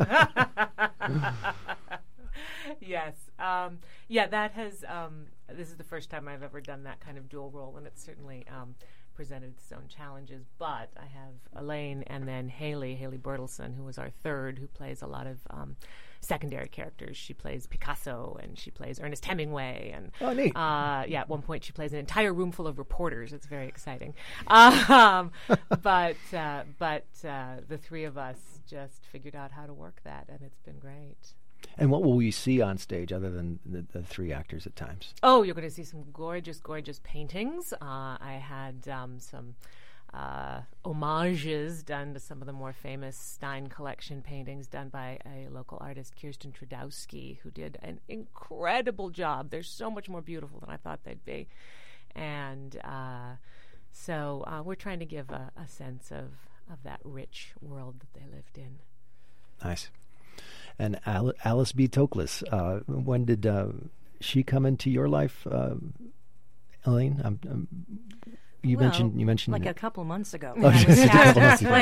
Yes. Um, yeah, that has, um, this is the first time I've ever done that kind of dual role, and it's certainly um, presented its own challenges. But I have Elaine and then Haley, Haley Bertelsen, who was our third, who plays a lot of um, secondary characters. She plays Picasso, and she plays Ernest Hemingway. And, oh, neat. Uh, yeah, at one point she plays an entire room full of reporters. It's very exciting. Um, but uh, but uh, the three of us just figured out how to work that, and it's been great. And what will we see on stage other than the, the three actors at times? Oh, you're going to see some gorgeous, gorgeous paintings. Uh, I had um, some uh, homages done to some of the more famous Stein collection paintings done by a local artist, Kirsten Trudowski, who did an incredible job. They're so much more beautiful than I thought they'd be. And uh, so uh, we're trying to give a, a sense of, of that rich world that they lived in. Nice. And Al- Alice B. Toklas, uh, when did uh, she come into your life, uh, Elaine? Um, um, you well, mentioned you mentioned like a couple months ago. Oh, I was just a couple cast months to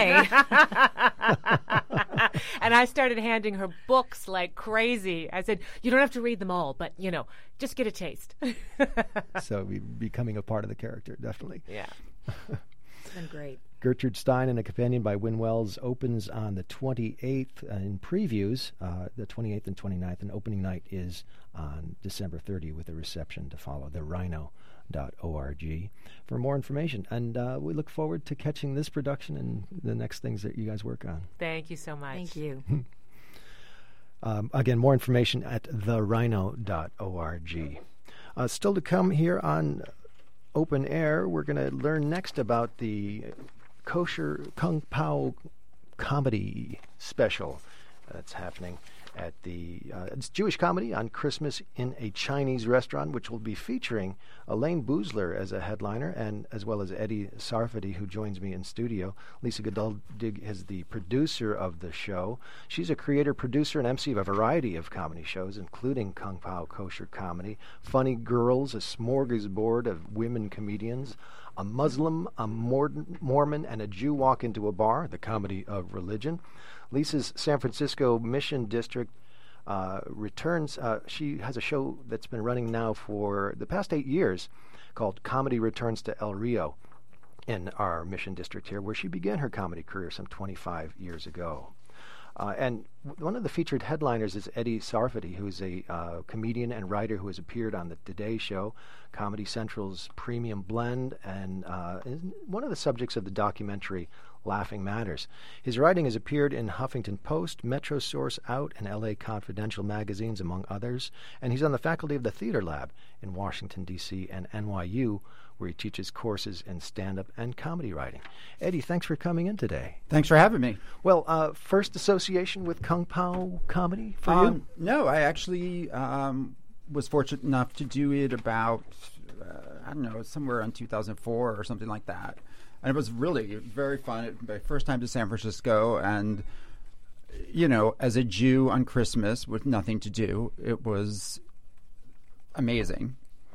ago. play. And I started handing her books like crazy. I said, "You don't have to read them all, but you know, just get a taste." So be- becoming a part of the character, definitely. Yeah. It's been great. Gertrude Stein and a Companion by Wynne Wells opens on the twenty-eighth uh, in previews, uh, the twenty-eighth and twenty-ninth, and opening night is on December thirtieth with a reception to follow, the rhino dot org for more information. And uh, we look forward to catching this production and the next things that you guys work on. Thank you so much. Thank you. Um, again, more information at the rhino dot org. Uh, still to come here on Open Air, we're going to learn next about the Kosher Kung Pao comedy special that's happening at the uh, it's Jewish comedy on Christmas in a Chinese restaurant, which will be featuring Elaine Boozler as a headliner, and as well as Eddie Sarfati, who joins me in studio. Lisa Godaldig is the producer of the show. She's a creator, producer, and M C of a variety of comedy shows, including Kung Pao Kosher Comedy, Funny Girls, a smorgasbord of women comedians, a Muslim, a Mormon, and a Jew walk into a bar, the comedy of religion. Lisa's San Francisco Mission District uh, returns. Uh, she has a show that's been running now for the past eight years called Comedy Returns to El Rio in our Mission District here, where she began her comedy career some twenty-five years ago. Uh, and w- one of the featured headliners is Eddie Sarfati, who's a uh, comedian and writer who has appeared on The Today Show, Comedy Central's Premium Blend, and uh, is one of the subjects of the documentary Laughing Matters. His writing has appeared in Huffington Post, Metro Source Out, and L A Confidential magazines, among others, and he's on the faculty of the Theater Lab in Washington, D C and N Y U, where he teaches courses in stand-up and comedy writing. Eddie, thanks for coming in today. Thanks for having me. Well, uh, first association with Kung Pao comedy for um, you? No, I actually um, was fortunate enough to do it about uh, I don't know, somewhere in two thousand four or something like that. And it was really very fun. My first time to San Francisco, and, you know, as a Jew on Christmas with nothing to do, it was amazing.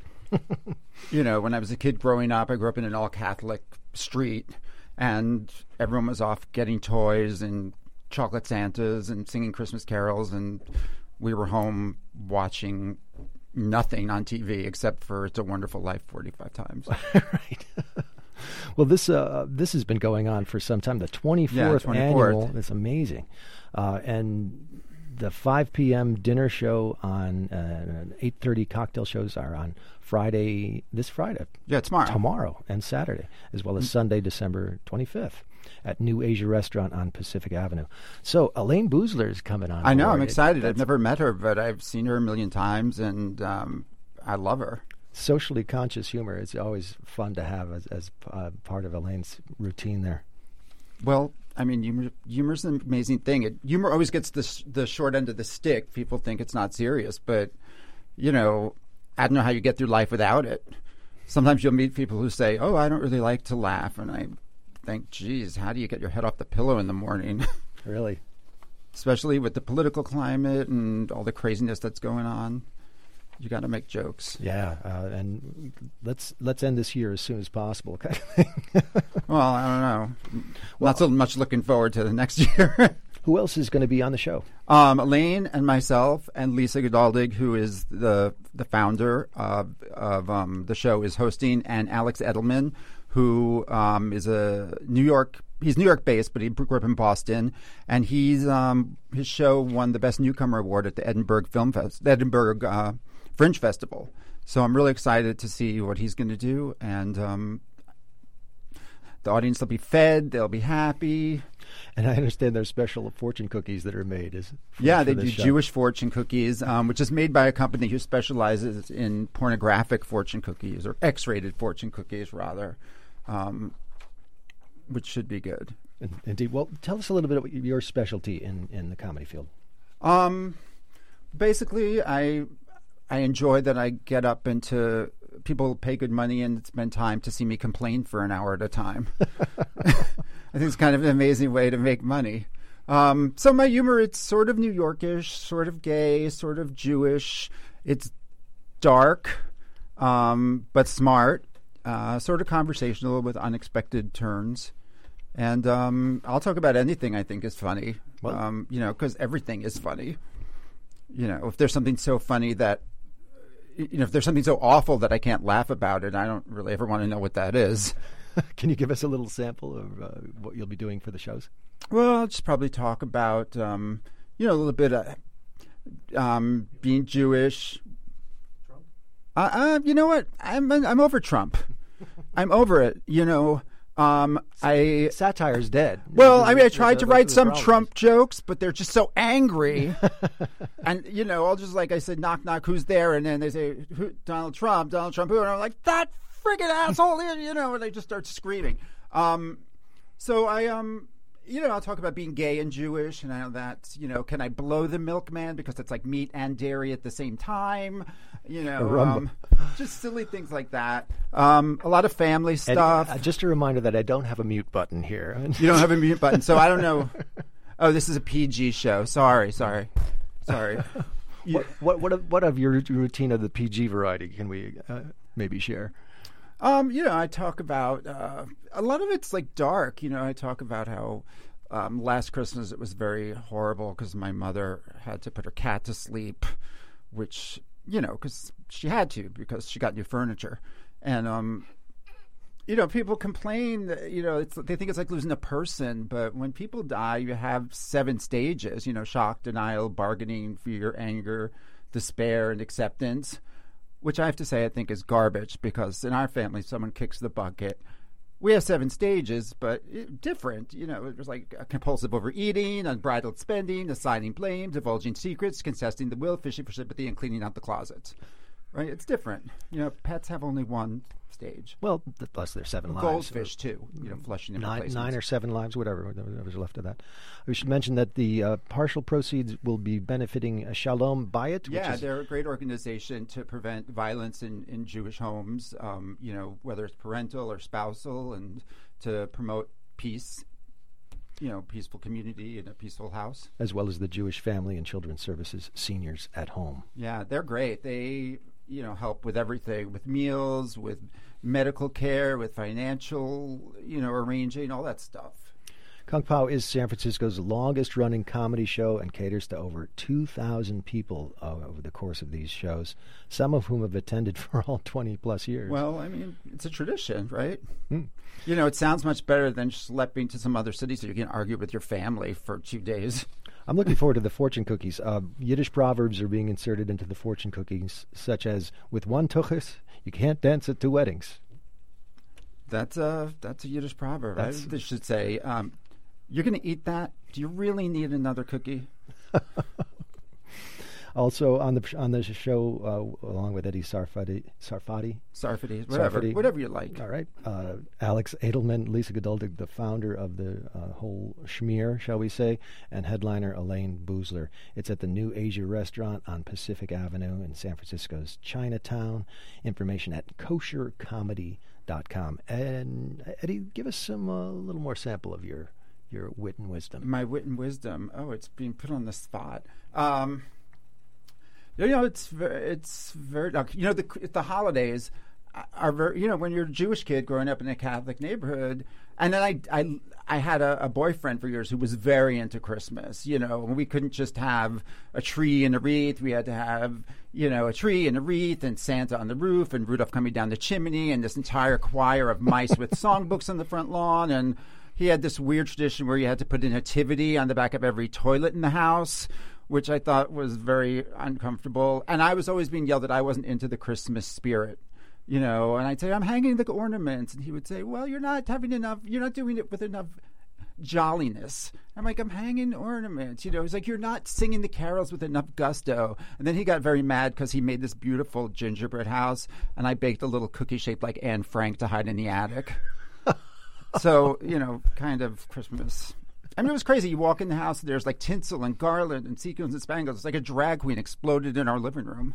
You know, when I was a kid growing up, I grew up in an all-Catholic street, and everyone was off getting toys and chocolate Santas and singing Christmas carols, and we were home watching nothing on T V except for It's a Wonderful Life forty-five times. Right. Well, this uh, this has been going on for some time. The twenty-fourth, yeah, twenty-fourth. annual. It's amazing. Uh, and the five p.m. dinner show on uh, eight thirty cocktail shows are on Friday, this Friday. Yeah, tomorrow. Tomorrow and Saturday, as well as mm-hmm. Sunday, December twenty-fifth at New Asia Restaurant on Pacific Avenue. So Elaine Boosler is coming on. I know. board. I'm excited. It, I've never met her, but I've seen her a million times, and um, I love her. Socially conscious humor is always fun to have as, as uh, part of Elaine's routine there. Well, I mean, humor, humor's an amazing thing. It, humor always gets the sh- the short end of the stick. People think it's not serious, but, you know, I don't know how you get through life without it. Sometimes you'll meet people who say, oh, I don't really like to laugh. And I think, geez, how do you get your head off the pillow in the morning? Really? Especially with the political climate and all the craziness that's going on. You got to make jokes. Yeah, uh, and let's let's end this year as soon as possible. Well, I don't know. Well, not so much looking forward to the next year. Who else is going to be on the show? Um, Elaine and myself and Lisa Godaldig, who is the the founder of, of um, the show, is hosting, and Alex Edelman, who um, is a New York. He's New York based, but he grew up in Boston, and he's um, his show won the Best Newcomer Award at the Edinburgh Film Fest, the Edinburgh uh, Fringe Festival. So I'm really excited to see what he's going to do, and um, the audience will be fed, they'll be happy. And I understand there's special fortune cookies that are made. Is for, yeah, for they this do show. Jewish fortune cookies, um, which is made by a company who specializes in pornographic fortune cookies, or X-rated fortune cookies, rather, um, which should be good. Indeed. Well, tell us a little bit about your specialty in, in the comedy field. Um, basically, I I enjoy that I get up into people pay good money and spend time to see me complain for an hour at a time. I think it's kind of an amazing way to make money. Um, so my humor, it's sort of New Yorkish, sort of gay, sort of Jewish. It's dark, um, but smart, uh, sort of conversational with unexpected turns. And um, I'll talk about anything I think is funny, um, you know, because everything is funny. You know, if there's something so funny that, you know, if there's something so awful that I can't laugh about it, I don't really ever want to know what that is. Can you give us a little sample of uh, what you'll be doing for the shows? Well, I'll just probably talk about, um, you know, a little bit of um, being Jewish. Trump? Uh, uh, you know what? I'm I'm over Trump. I'm over it. You know, um, I satire's dead. Well, I mean, I tried to write some Trump jokes, but they're just so angry. And you know, I'll just like I said, knock knock, who's there? And then they say who, Donald Trump, Donald Trump, who? And I'm like, that friggin' asshole, you know, and they just start screaming. Um, so I um. You know, I'll talk about being gay and Jewish, and I know that, you know, can I blow the milkman because it's like meat and dairy at the same time? You know, um, just silly things like that. Um, a lot of family stuff. And, uh, just a reminder that I don't have a mute button here. You don't have a mute button, so I don't know. Oh, this is a P G show. Sorry, sorry, sorry. what, what what of, what of your routine of the P G variety can we uh, maybe share? Um, you know, I talk about uh, a lot of it's like dark. You know, I talk about how um, last Christmas it was very horrible because my mother had to put her cat to sleep, which, you know, because she had to because she got new furniture. And, um, you know, people complain, that, you know, it's, they think it's like losing a person. But when people die, you have seven stages, you know, shock, denial, bargaining, fear, anger, despair, and acceptance. Which I have to say I think is garbage because in our family, someone kicks the bucket. We have seven stages, but it, different. You know, it was like a compulsive overeating, unbridled spending, assigning blame, divulging secrets, contesting the will, fishing for sympathy, and cleaning out the closet. right? It's different. You know, pets have only one stage. Well, th- plus there's seven lives. Goldfish too. You know, flushing in Nine, replacements. nine or seven lives, whatever, whatever's left of that. We should mention that the uh, partial proceeds will be benefiting uh, Shalom Bayit. Yeah, which is, they're a great organization to prevent violence in, in Jewish homes, um, you know, whether it's parental or spousal, and to promote peace, you know, peaceful community in a peaceful house. as well as the Jewish Family and Children's Services Seniors at Home. Yeah, they're great. They, you know, help with everything, with meals, with medical care, with financial, you know, arranging, all that stuff. Kung Pao is San Francisco's longest-running comedy show and caters to over two thousand people uh, over the course of these shows, some of whom have attended for all twenty-plus years. Well, I mean, it's a tradition, right? Hmm. You know, it sounds much better than schlepping to some other city so you can argue with your family for two days. I'm looking forward to the fortune cookies. Uh, Yiddish proverbs are being inserted into the fortune cookies, such as, with one tuchus, you can't dance at two weddings. That's a, that's a Yiddish proverb. I That's- should say, um, you're going to eat that? Do you really need another cookie? Also on the on the show, uh, along with Eddie Sarfati, Sarfati, Sarfati, whatever, Sarfati. whatever you like. All right. Uh, Alex Edelman, Lisa Geduldig, the founder of the uh, whole schmear, shall we say, and headliner Elaine Boozler. It's at the New Asia Restaurant on Pacific Avenue in San Francisco's Chinatown. Information at kosher comedy dot com. And Eddie, give us some a uh, little more sample of your your wit and wisdom. My wit and wisdom. Oh, it's being put on the spot. Um, you know, it's very, it's very. You know, the the holidays are very. You know, when you're a Jewish kid growing up in a Catholic neighborhood, and then I I I had a, a boyfriend for years who was very into Christmas. You know, we couldn't just have a tree and a wreath. We had to have, you know, a tree and a wreath and Santa on the roof and Rudolph coming down the chimney and this entire choir of mice with songbooks on the front lawn. And he had this weird tradition where you had to put a nativity on the back of every toilet in the house, which I thought was very uncomfortable. And I was always being yelled at I wasn't into the Christmas spirit, you know. And I'd say, I'm hanging the ornaments. And he would say, well, you're not having enough, you're not doing it with enough jolliness. I'm like, I'm hanging ornaments, you know. He's like, you're not singing the carols with enough gusto. And then he got very mad because he made this beautiful gingerbread house, and I baked a little cookie shaped like Anne Frank to hide in the attic. So, you know, kind of Christmas. I mean, it was crazy. You walk in the house, there's like tinsel and garland and sequins and spangles. It's like a drag queen exploded in our living room.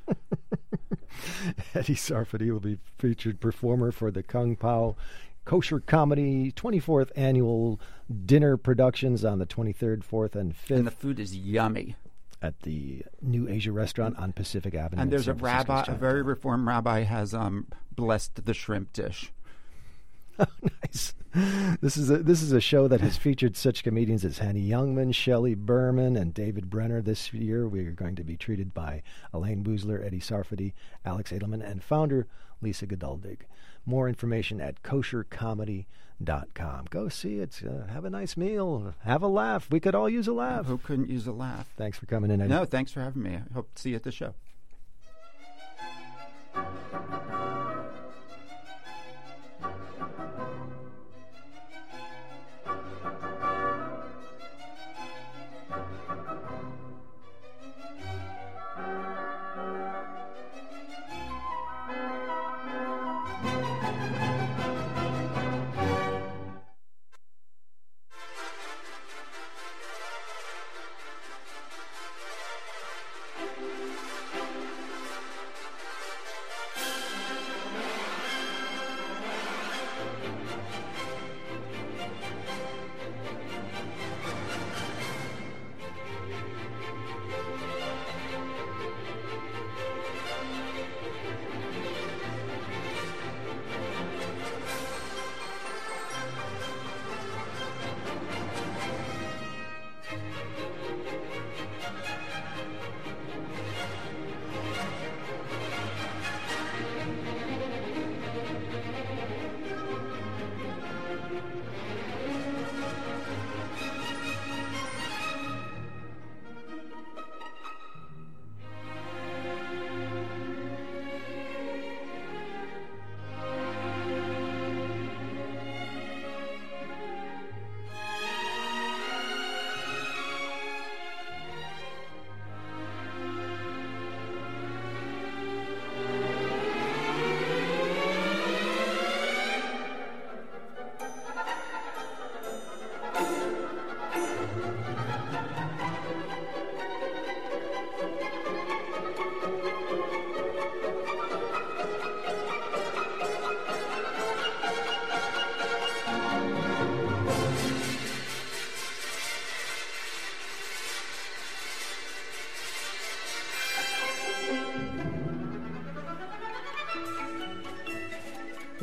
Eddie Sarfati will be featured performer for the Kung Pao Kosher Comedy twenty-fourth Annual Dinner Productions on the twenty-third, fourth, and fifth. And the food is yummy. At the New Asia Restaurant on Pacific Avenue. And there's a in San Francisco's rabbi, a Chinatown. very reformed rabbi, has um, blessed the shrimp dish. Nice. This is a this is a show that has featured such comedians as Henny Youngman, Shelley Berman, and David Brenner. This year, we are going to be treated by Elaine Boozler, Eddie Sarfati, Alex Edelman, and founder Lisa Geduldig. More information at kosher comedy dot com. Go see it. Uh, have a nice meal. Have a laugh. We could all use a laugh. Who couldn't use a laugh? Thanks for coming in. Eddie. No, thanks for having me. I hope to see you at the show.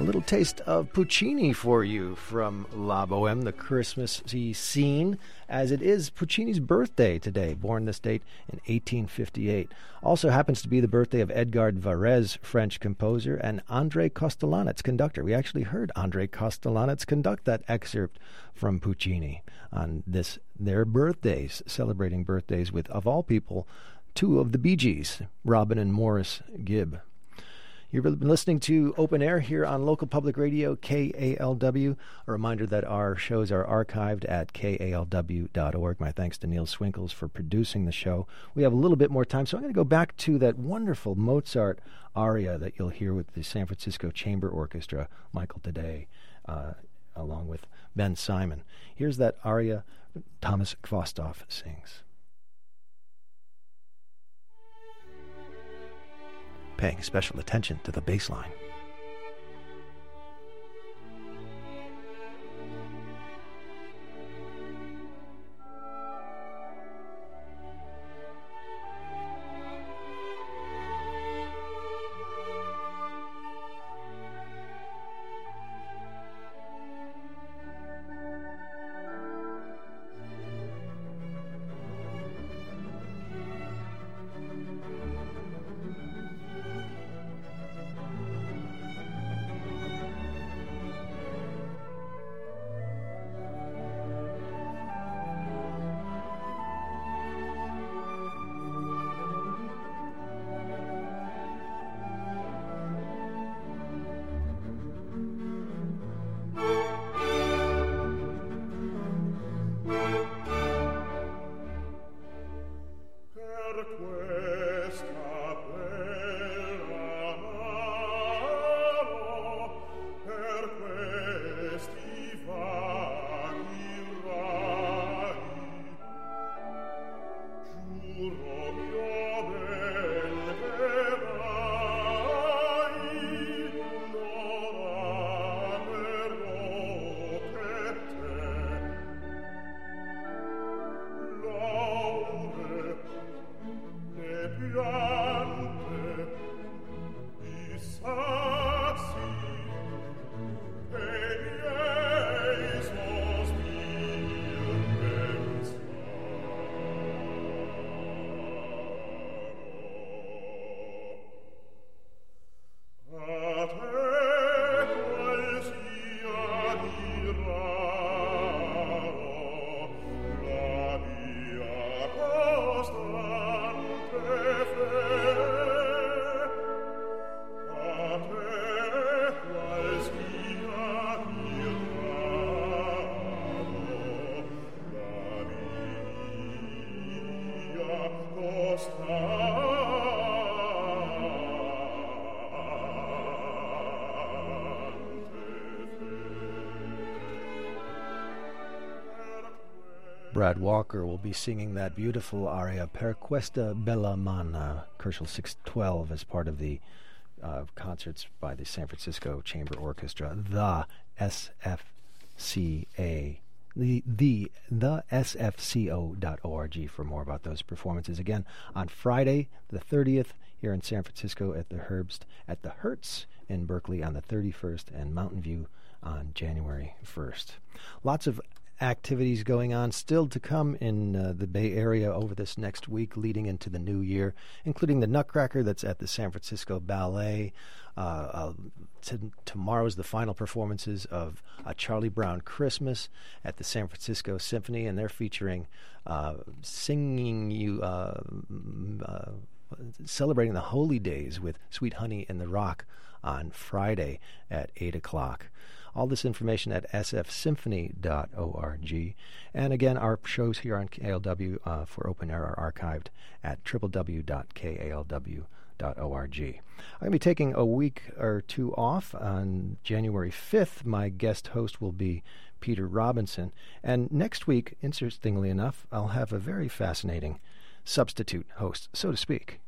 little taste of Puccini for you from La Boheme, the Christmassy scene, as it is Puccini's birthday today, born this date in eighteen fifty-eight. Also happens to be the birthday of Edgard Varèse, French composer, and André Kostelanetz, conductor. We actually heard André Kostelanetz conduct that excerpt from Puccini on this their birthdays, celebrating birthdays with, of all people, two of the Bee Gees, Robin and Morris Gibb. You've been listening to Open Air here on local public radio, K A L W. A reminder that our shows are archived at K A L W dot org. My thanks to Neil Swinkles for producing the show. We have a little bit more time, so I'm going to go back to that wonderful Mozart aria that you'll hear with the San Francisco Chamber Orchestra, Michael Today, uh, along with Ben Simon. Here's that aria Thomas Kvostoff sings. Paying special attention to the bass line. Brad Walker will be singing that beautiful aria, Per questa bella manna, Kerschel six twelve, as part of the uh, concerts by the San Francisco Chamber Orchestra, the S F C A, the the the S F C O dot org for more about those performances. Again, on Friday the thirtieth here in San Francisco at the Herbst, at the Hertz in Berkeley on the thirty-first, and Mountain View on January first. Lots of activities going on still to come in uh, the Bay Area over this next week leading into the new year, including the Nutcracker that's at the San Francisco Ballet. Uh, uh, t- tomorrow's the final performances of A Charlie Brown Christmas at the San Francisco Symphony, and they're featuring uh, singing you, uh, uh, celebrating the holy days with Sweet Honey in the Rock on Friday at eight o'clock. All this information at S F symphony dot org. And again, our shows here on K A L W uh, for Open Air are archived at w w w dot k a l w dot org. I'm going to be taking a week or two off. On January fifth, my guest host will be Peter Robinson. And next week, interestingly enough, I'll have a very fascinating substitute host, so to speak.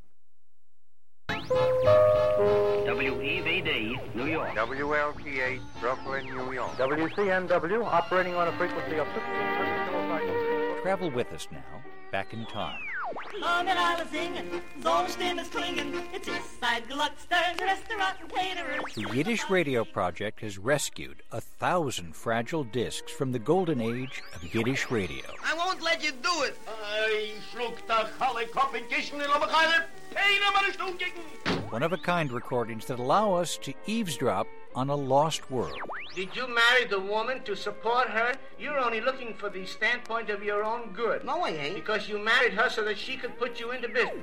W E V D, New York. W L T H, Brooklyn, New York. W C N W, operating on a frequency of fifteen. Travel with us now, back in time. Long and I was singing, Zonnerstim is klingen. It's inside Deluxe Stern's restaurant and caterers. The Yiddish Radio Project has rescued a thousand fragile discs from the golden age of Yiddish radio. I won't let you do it. I schlug the Halle Competition in Lomachale. Pain am Stung kicken. One-of-a-kind recordings that allow us to eavesdrop on a lost world. Did you marry the woman to support her? You're only looking for the standpoint of your own good. No, I ain't. Because you married her so that she could put you into business.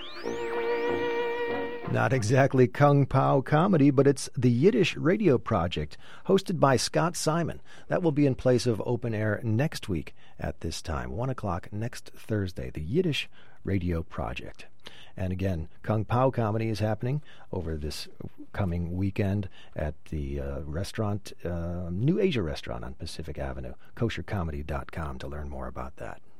Not exactly Kung Pao comedy, but it's the Yiddish Radio Project, hosted by Scott Simon. That will be in place of Open Air next week at this time, one o'clock next Thursday, the Yiddish Radio Project. And again, Kung Pao comedy is happening over this coming weekend at the uh, restaurant, uh, New Asia Restaurant on Pacific Avenue, kosher comedy dot com to learn more about that.